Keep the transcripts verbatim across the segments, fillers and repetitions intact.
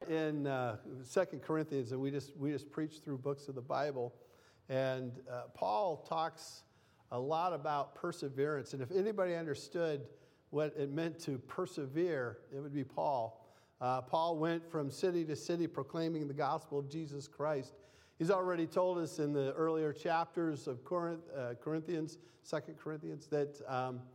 in uh, Second Corinthians, and we just we just preached through books of the Bible, and uh, Paul talks a lot about perseverance. And if anybody understood what it meant to persevere, it would be Paul. Uh, Paul went from city to city proclaiming the gospel of Jesus Christ. He's already told us in the earlier chapters of Corinth, uh, Corinthians, Second Corinthians, that um,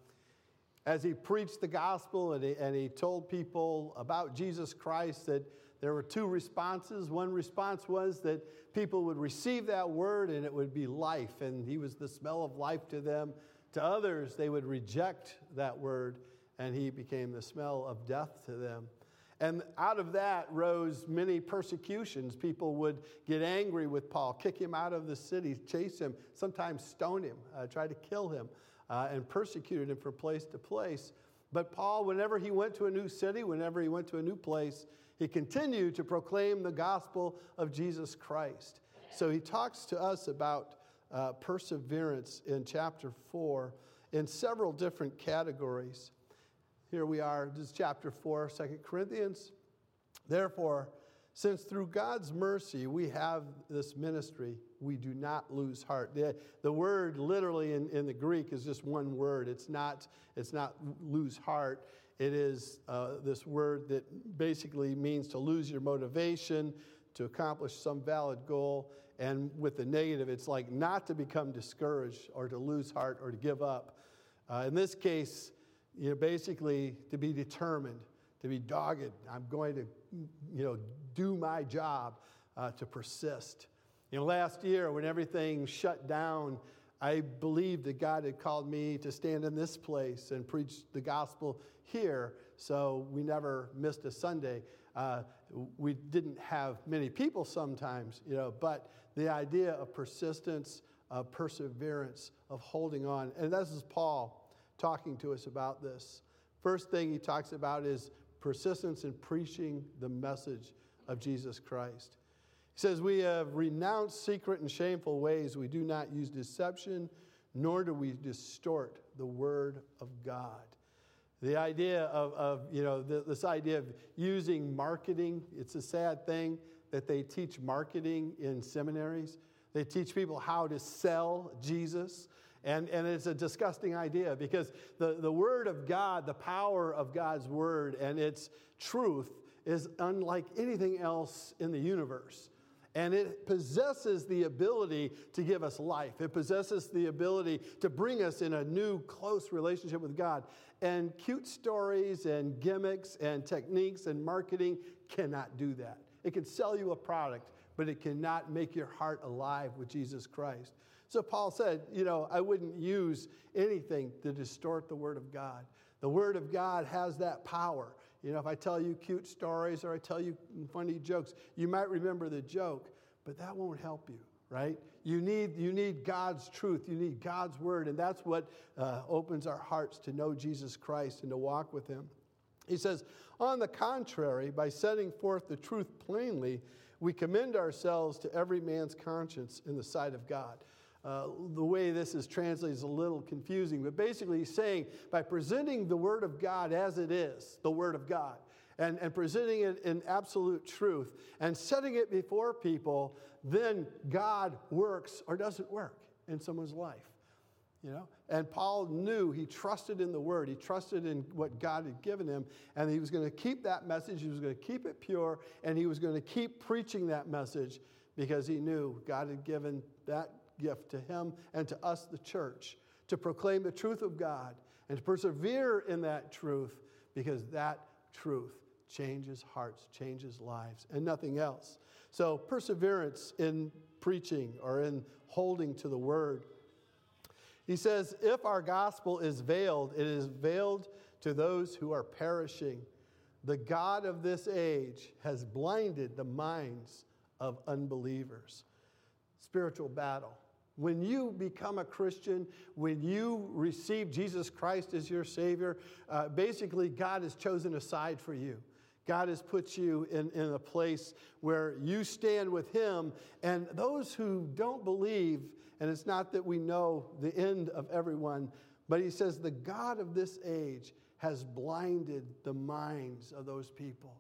as he preached the gospel and he, and he told people about Jesus Christ, that there were two responses. One response was that people would receive that word and it would be life, and he was the smell of life to them. To others, they would reject that word, and he became the smell of death to them. And out of that rose many persecutions. People would get angry with Paul, kick him out of the city, chase him, sometimes stone him, uh, try to kill him, uh, and persecuted him from place to place. But Paul, whenever he went to a new city, whenever he went to a new place, he continued to proclaim the gospel of Jesus Christ. So he talks to us about uh, perseverance in chapter four in several different categories. Here we are, this is chapter four, Second Corinthians. Therefore, since through God's mercy we have this ministry, we do not lose heart. The, the word literally in, in the Greek is just one word. It's not, it's not lose heart. It is uh, this word that basically means to lose your motivation, to accomplish some valid goal. And with the negative, it's like not to become discouraged or to lose heart or to give up. Uh, in this case, you know, basically to be determined, to be dogged. I'm going to, you know, do my job, uh, to persist. You know, last year when everything shut down, I believed that God had called me to stand in this place and preach the gospel here. So we never missed a Sunday. Uh, we didn't have many people sometimes, you know, but the idea of persistence, of perseverance, of holding on. And this is Paul talking to us about this. First thing he talks about is persistence in preaching the message of Jesus Christ. He says, we have renounced secret and shameful ways. We do not use deception, nor do we distort the word of God. The idea of, of you know, the, this idea of using marketing, it's a sad thing that they teach marketing in seminaries. They teach people how to sell Jesus. And, and it's a disgusting idea because the, the Word of God, the power of God's Word and its truth is unlike anything else in the universe. And it possesses the ability to give us life. It possesses the ability to bring us in a new, close relationship with God. And cute stories and gimmicks and techniques and marketing cannot do that. It can sell you a product, but it cannot make your heart alive with Jesus Christ. So Paul said, you know, I wouldn't use anything to distort the Word of God. The Word of God has that power. You know, if I tell you cute stories or I tell you funny jokes, you might remember the joke, but that won't help you, right? You need, you need God's truth. You need God's Word, and that's what uh, opens our hearts to know Jesus Christ and to walk with Him. He says, on the contrary, by setting forth the truth plainly, we commend ourselves to every man's conscience in the sight of God. Uh, the way this is translated is a little confusing, but basically he's saying by presenting the Word of God as it is, the Word of God, and, and presenting it in absolute truth and setting it before people, then God works or doesn't work in someone's life. You know, and Paul knew, he trusted in the Word. He trusted in what God had given him, and he was going to keep that message. He was going to keep it pure, and he was going to keep preaching that message because he knew God had given that gift to him and to us, the church, to proclaim the truth of God and to persevere in that truth because that truth changes hearts, changes lives, and nothing else. So perseverance in preaching or in holding to the Word. He says, if our gospel is veiled, it is veiled to those who are perishing. The God of this age has blinded the minds of unbelievers. Spiritual battle. When you become a Christian, when you receive Jesus Christ as your Savior, uh, basically God has chosen a side for you. God has put you in, in a place where you stand with Him. And those who don't believe, and it's not that we know the end of everyone, but He says the God of this age has blinded the minds of those people.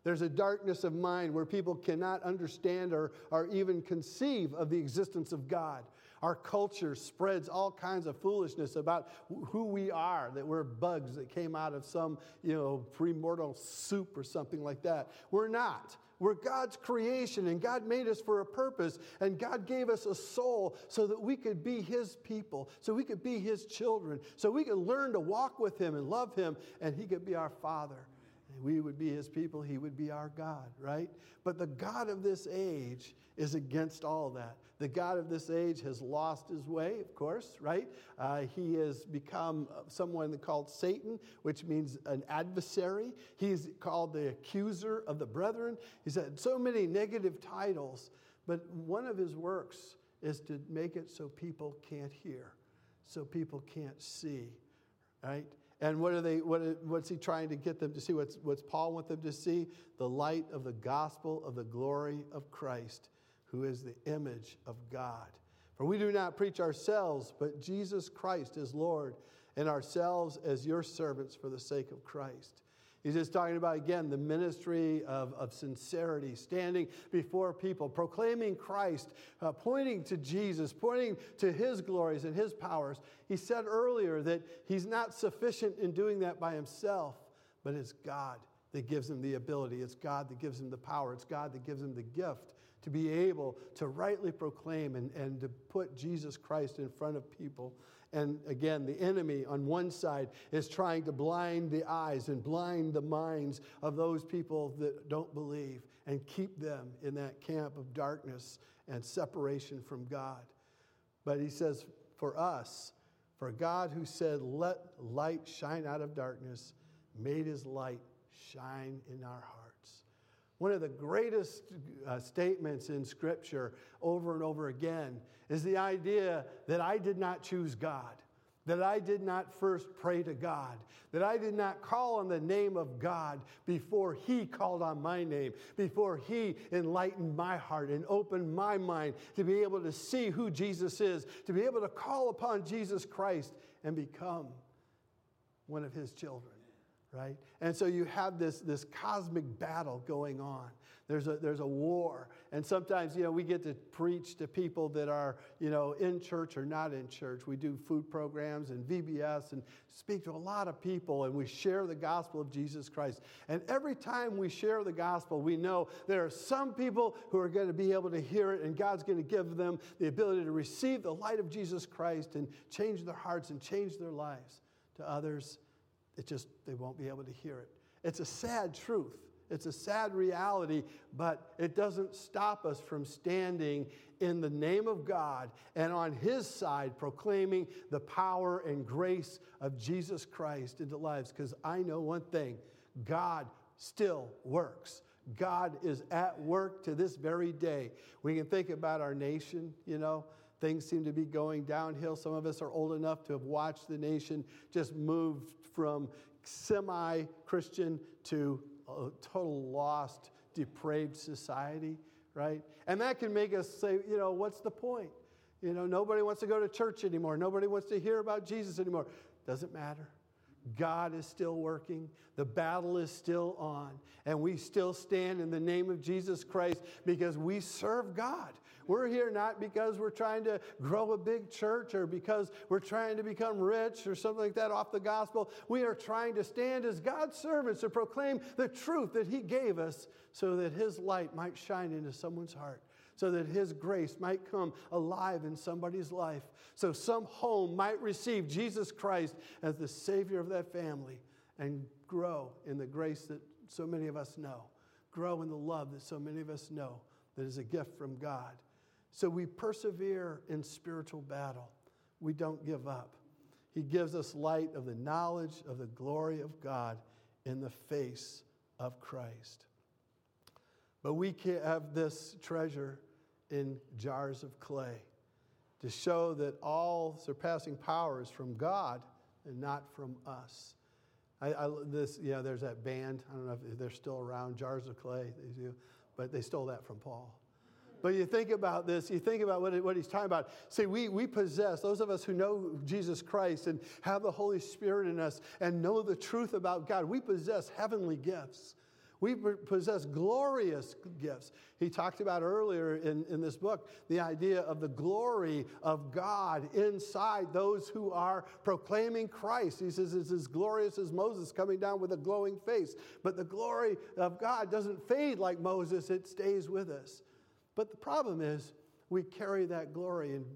There's a darkness of mind where people cannot understand or, or even conceive of the existence of God. Our culture spreads all kinds of foolishness about who we are, that we're bugs that came out of some, you know, premortal soup or something like that. We're not. We're God's creation, and God made us for a purpose, and God gave us a soul so that we could be His people, so we could be His children, so we could learn to walk with Him and love Him, and He could be our Father. And we would be His people, He would be our God, right? But the God of this age is against all that. The God of this age has lost his way, of course, right? Uh, he has become someone called Satan, which means an adversary. He's called the accuser of the brethren. He's had so many negative titles, but one of his works is to make it so people can't hear, so people can't see, right? And what are they? What, what's he trying to get them to see? What's, what's Paul want them to see? The light of the gospel of the glory of Christ, who is the image of God. For we do not preach ourselves, but Jesus Christ as Lord, and ourselves as your servants for the sake of Christ. He's just talking about, again, the ministry of, of sincerity, standing before people, proclaiming Christ, uh, pointing to Jesus, pointing to His glories and His powers. He said earlier that He's not sufficient in doing that by Himself, but it's God that gives Him the ability. It's God that gives Him the power. It's God that gives Him the gift to be able to rightly proclaim and, and to put Jesus Christ in front of people. And again, the enemy on one side is trying to blind the eyes and blind the minds of those people that don't believe and keep them in that camp of darkness and separation from God. But he says, for us, for God who said, let light shine out of darkness, made His light shine in our hearts. One of the greatest uh, statements in Scripture over and over again is the idea that I did not choose God, that I did not first pray to God, that I did not call on the name of God before He called on my name, before He enlightened my heart and opened my mind to be able to see who Jesus is, to be able to call upon Jesus Christ and become one of His children. Right? And so you have this, this cosmic battle going on. There's a, there's a war. And sometimes, you know, we get to preach to people that are, you know, in church or not in church. We do food programs and V B S and speak to a lot of people, and we share the gospel of Jesus Christ. And every time we share the gospel, we know there are some people who are going to be able to hear it, and God's going to give them the ability to receive the light of Jesus Christ and change their hearts and change their lives. To others, it just, they won't be able to hear it. It's a sad truth. It's a sad reality, but it doesn't stop us from standing in the name of God and on His side proclaiming the power and grace of Jesus Christ into lives. Because I know one thing, God still works. God is at work to this very day. We can think about our nation, you know. Things seem to be going downhill. Some of us are old enough to have watched the nation just move from semi-Christian to a total lost, depraved society, right? And that can make us say, you know, what's the point? You know, nobody wants to go to church anymore. Nobody wants to hear about Jesus anymore. Doesn't matter. God is still working. The battle is still on. And we still stand in the name of Jesus Christ because we serve God. We're here not because we're trying to grow a big church or because we're trying to become rich or something like that off the gospel. We are trying to stand as God's servants to proclaim the truth that He gave us so that His light might shine into someone's heart, so that His grace might come alive in somebody's life, so some home might receive Jesus Christ as the Savior of that family and grow in the grace that so many of us know, grow in the love that so many of us know that is a gift from God. So we persevere in spiritual battle. We don't give up. He gives us light of the knowledge of the glory of God in the face of Christ. But we can't have this treasure in jars of clay to show that all surpassing power is from God and not from us. I, I, this, you know, there's that band. I don't know if they're still around, Jars of Clay. They do, but they stole that from Paul. But you think about this, you think about what, it, what he's talking about. See, we, we possess, those of us who know Jesus Christ and have the Holy Spirit in us and know the truth about God, we possess heavenly gifts. We possess glorious gifts. He talked about earlier in, in this book the idea of the glory of God inside those who are proclaiming Christ. He says it's as glorious as Moses coming down with a glowing face. But the glory of God doesn't fade like Moses. It stays with us. But the problem is we carry that glory in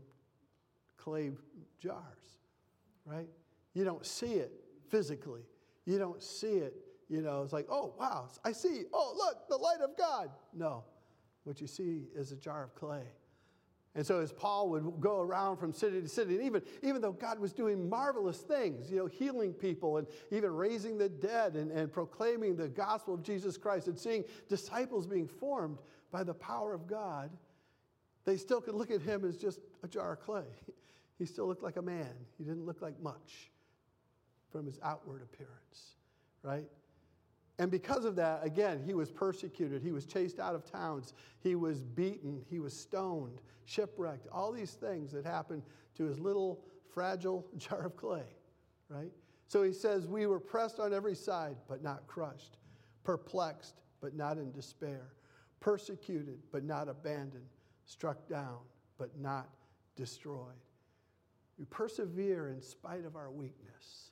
clay jars, right? You don't see it physically. You don't see it. You know, it's like, oh, wow, I see. Oh, look, the light of God. No, what you see is a jar of clay. And so as Paul would go around from city to city, and even, even though God was doing marvelous things, you know, healing people and even raising the dead and, and proclaiming the gospel of Jesus Christ and seeing disciples being formed by the power of God, they still could look at him as just a jar of clay. He still looked like a man. He didn't look like much from his outward appearance, right? And because of that, again, he was persecuted. He was chased out of towns. He was beaten. He was stoned, shipwrecked, all these things that happened to his little fragile jar of clay, right? So he says, we were pressed on every side, but not crushed, perplexed, but not in despair, persecuted, but not abandoned, struck down, but not destroyed. We persevere in spite of our weakness.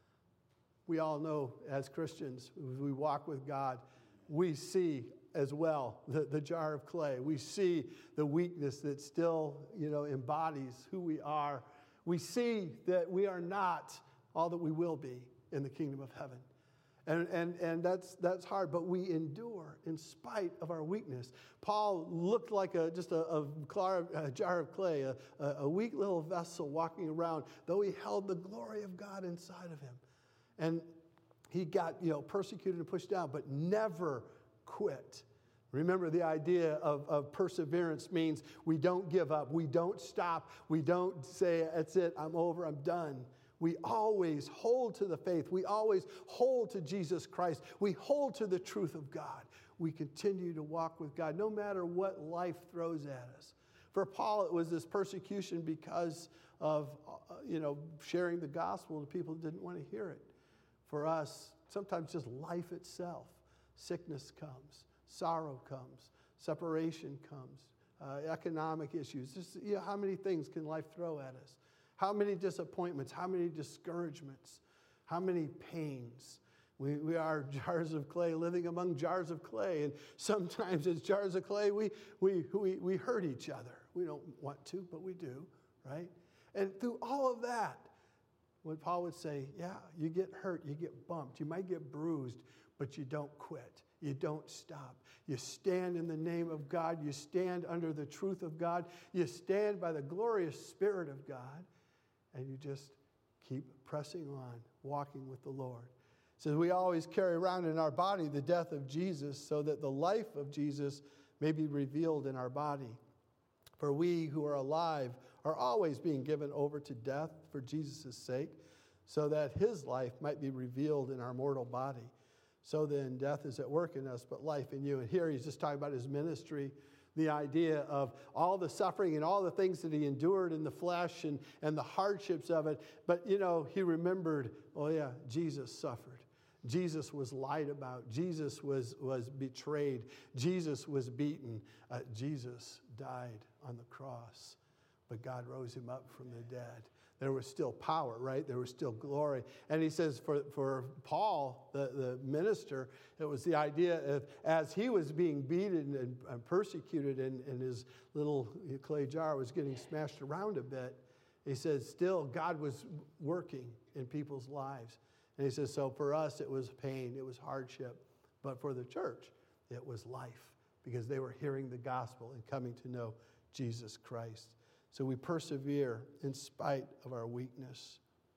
We all know as Christians, as we walk with God, we see as well the, the jar of clay. We see the weakness that still, you know, embodies who we are. We see that we are not all that we will be in the kingdom of heaven. And, and, and that's, that's hard, but we endure in spite of our weakness. Paul looked like a, just a, a, a jar of clay, a, a weak little vessel walking around, though he held the glory of God inside of him. And he got, you know, persecuted and pushed down, but never quit. Remember, the idea of, of perseverance means we don't give up. We don't stop. We don't say, that's it, I'm over, I'm done. We always hold to the faith. We always hold to Jesus Christ. We hold to the truth of God. We continue to walk with God no matter what life throws at us. For Paul, it was this persecution because of, uh, you know, sharing the gospel to people who didn't want to hear it. For us, sometimes just life itself. Sickness comes, sorrow comes, separation comes, uh, economic issues. Just, you know, how many things can life throw at us? How many disappointments, how many discouragements, how many pains. We, we are jars of clay living among jars of clay. And sometimes as jars of clay, we, we, we, we hurt each other. We don't want to, but we do, right? And through all of that, what Paul would say, yeah, you get hurt, you get bumped, you might get bruised, but you don't quit. You don't stop. You stand in the name of God. You stand under the truth of God. You stand by the glorious Spirit of God, and you just keep pressing on, walking with the Lord. So we always carry around in our body the death of Jesus so that the life of Jesus may be revealed in our body. For we who are alive are always being given over to death for Jesus' sake, so that his life might be revealed in our mortal body. So then death is at work in us, but life in you. And here he's just talking about his ministry, the idea of all the suffering and all the things that he endured in the flesh and, and the hardships of it. But, you know, he remembered, oh yeah, Jesus suffered. Jesus was lied about. Jesus was, was betrayed. Jesus was beaten. Uh, Jesus died on the cross. But God rose him up from the dead. There was still power, right? There was still glory. And he says for, for Paul, the, the minister, it was the idea of as he was being beaten and, and persecuted and, and his little clay jar was getting smashed around a bit, he says still God was working in people's lives. And he says, so for us it was pain, it was hardship. But for the church, it was life because they were hearing the gospel and coming to know Jesus Christ. So we persevere in spite of our weakness.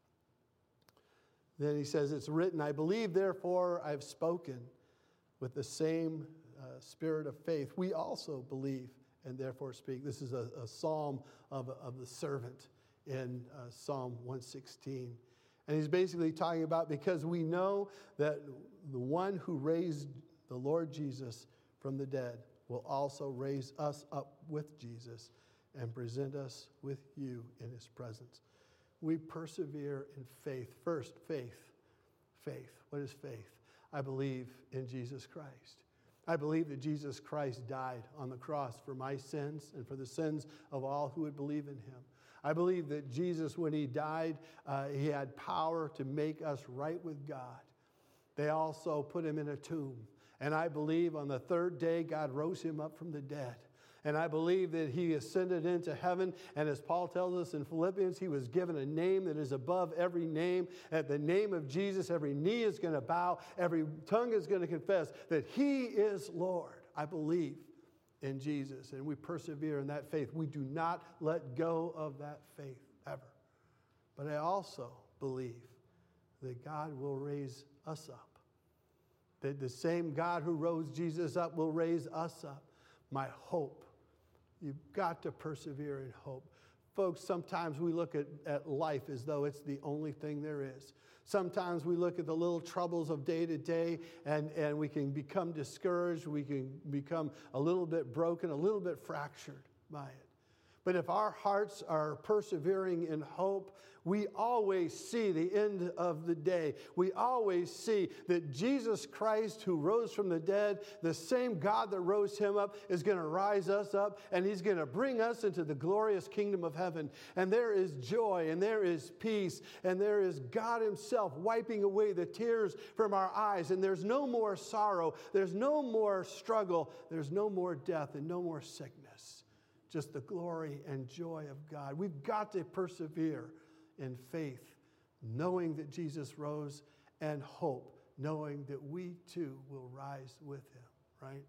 Then he says, it's written, I believe, therefore I've spoken. With the same uh, spirit of faith, we also believe and therefore speak. This is a, a psalm of, of the servant in uh, Psalm one sixteen. And he's basically talking about because we know that the one who raised the Lord Jesus from the dead will also raise us up with Jesus and present us with you in his presence. We persevere in faith. First, faith. Faith. What is faith? I believe in Jesus Christ. I believe that Jesus Christ died on the cross for my sins and for the sins of all who would believe in him. I believe that Jesus, when he died, uh, he had power to make us right with God. They also put him in a tomb. And I believe on the third day, God rose him up from the dead. And I believe that he ascended into heaven. And as Paul tells us in Philippians, he was given a name that is above every name. At the name of Jesus, every knee is going to bow. Every tongue is going to confess that he is Lord. I believe in Jesus. And we persevere in that faith. We do not let go of that faith ever. But I also believe that God will raise us up. That the same God who rose Jesus up will raise us up. My hope. You've got to persevere in hope. Folks, sometimes we look at, at life as though it's the only thing there is. Sometimes we look at the little troubles of day to day and, and we can become discouraged. We can become a little bit broken, a little bit fractured by it. But if our hearts are persevering in hope, we always see the end of the day. We always see that Jesus Christ, who rose from the dead, the same God that rose him up, is going to rise us up, and he's going to bring us into the glorious kingdom of heaven. And there is joy, and there is peace, and there is God himself wiping away the tears from our eyes. And there's no more sorrow. There's no more struggle. There's no more death and no more sickness. Just the glory and joy of God. We've got to persevere in faith, knowing that Jesus rose, and hope, knowing that we too will rise with him, right?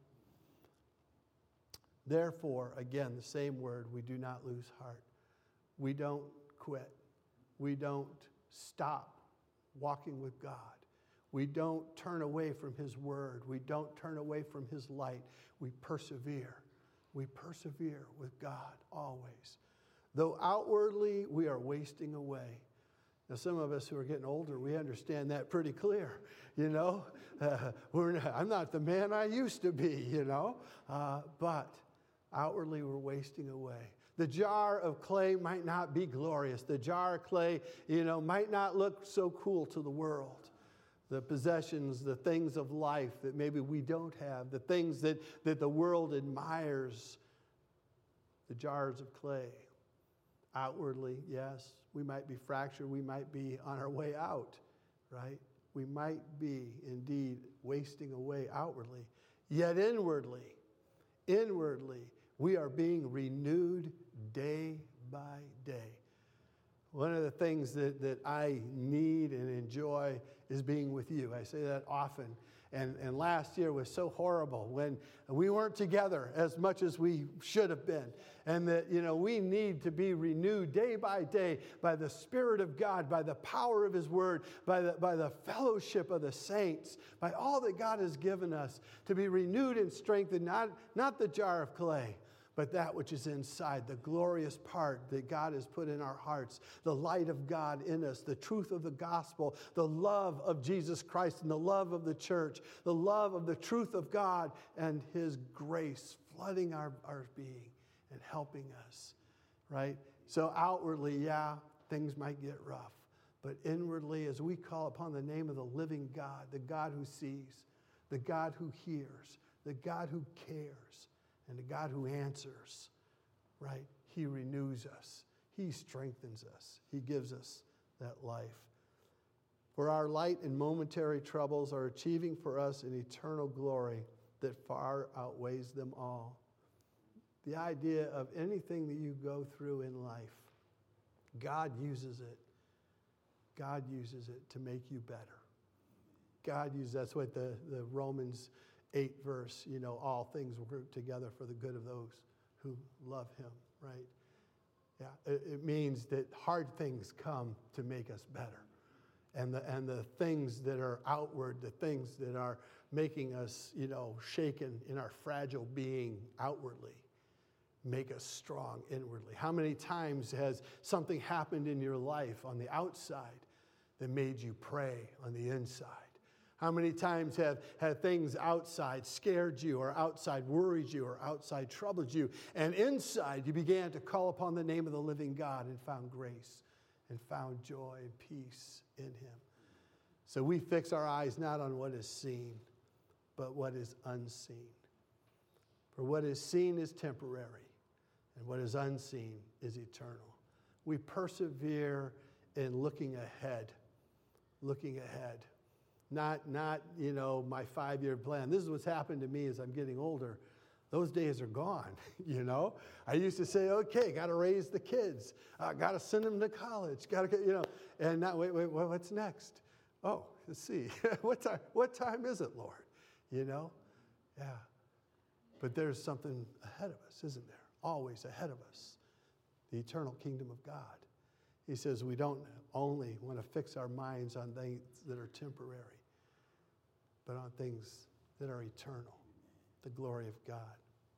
Therefore, again, the same word, we do not lose heart. We don't quit. We don't stop walking with God. We don't turn away from his word. We don't turn away from his light. We persevere. We persevere with God always. Though outwardly we are wasting away. Now, some of us who are getting older, we understand that pretty clear, you know. Uh, we're not, I'm not the man I used to be, you know. Uh, but outwardly we're wasting away. The jar of clay might not be glorious. The jar of clay, you know, might not look so cool to the world. The possessions, the things of life that maybe we don't have, the things that, that the world admires, the jars of clay. Outwardly, yes, we might be fractured, we might be on our way out, right? We might be indeed wasting away outwardly. Yet inwardly, inwardly, we are being renewed day by day. One of the things that, that I need and enjoy is being with you. I say that often. And, and last year was so horrible when we weren't together as much as we should have been. And that, you know, we need to be renewed day by day by the Spirit of God, by the power of his word, by the, by the fellowship of the saints, by all that God has given us to be renewed and strengthened, not, not the jar of clay, but that which is inside, the glorious part that God has put in our hearts, the light of God in us, the truth of the gospel, the love of Jesus Christ and the love of the church, the love of the truth of God and his grace flooding our, our being and helping us, right? So outwardly, yeah, things might get rough. But inwardly, as we call upon the name of the living God, the God who sees, the God who hears, the God who cares, and the God who answers, right? He renews us. He strengthens us. He gives us that life. For our light and momentary troubles are achieving for us an eternal glory that far outweighs them all. The idea of anything that you go through in life, God uses it. God uses it to make you better. God uses, that's what the, the Romans eight verse, you know, all things work together for the good of those who love him, right? Yeah, it, it means that hard things come to make us better. And the, and the things that are outward, the things that are making us, you know, shaken in our fragile being outwardly, make us strong inwardly. How many times has something happened in your life on the outside that made you pray on the inside? How many times have, have things outside scared you or outside worried you or outside troubled you, and inside you began to call upon the name of the living God and found grace and found joy and peace in him? So we fix our eyes not on what is seen, but what is unseen. For what is seen is temporary, and what is unseen is eternal. We persevere in looking ahead, looking ahead. Not, not, you know, my five-year plan. This is what's happened to me as I'm getting older. Those days are gone, you know. I used to say, okay, got to raise the kids. Uh, got to send them to college. Got to, you know. And now, wait, wait, what's next? Oh, let's see. what time? What time is it, Lord? You know. Yeah. But there's something ahead of us, isn't there? Always ahead of us. The eternal kingdom of God. He says we don't only want to fix our minds on things that are temporary, but on things that are eternal, the glory of God.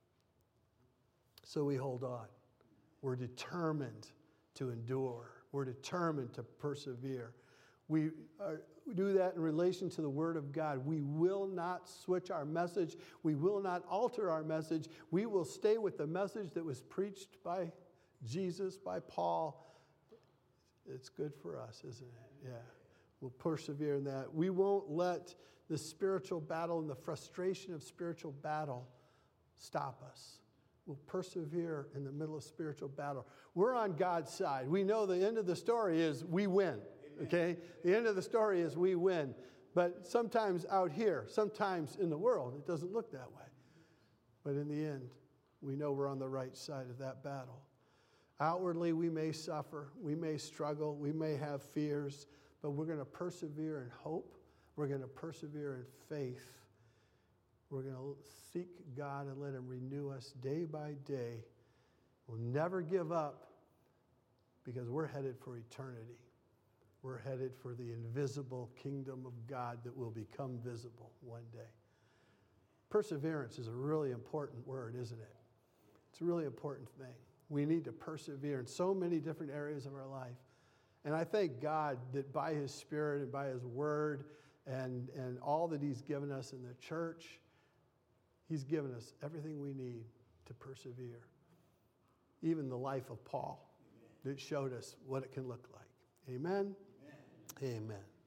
So we hold on. We're determined to endure. We're determined to persevere. We, are, we do that in relation to the Word of God. We will not switch our message. We will not alter our message. We will stay with the message that was preached by Jesus, by Paul. It's good for us, isn't it? Yeah. We'll persevere in that. We won't let the spiritual battle and the frustration of spiritual battle stop us. We'll persevere in the middle of spiritual battle. We're on God's side. We know the end of the story is we win, okay? The end of the story is we win. But sometimes out here, sometimes in the world, it doesn't look that way. But in the end, we know we're on the right side of that battle. Outwardly, we may suffer, we may struggle, we may have fears, but we're going to persevere in hope. We're going to persevere in faith. We're going to seek God and let Him renew us day by day. We'll never give up because we're headed for eternity. We're headed for the invisible kingdom of God that will become visible one day. Perseverance is a really important word, isn't it? It's a really important thing. We need to persevere in so many different areas of our life. And I thank God that by His Spirit and by His Word and, and all that He's given us in the church, He's given us everything we need to persevere. Even the life of Paul that showed us what it can look like. Amen? Amen. Amen.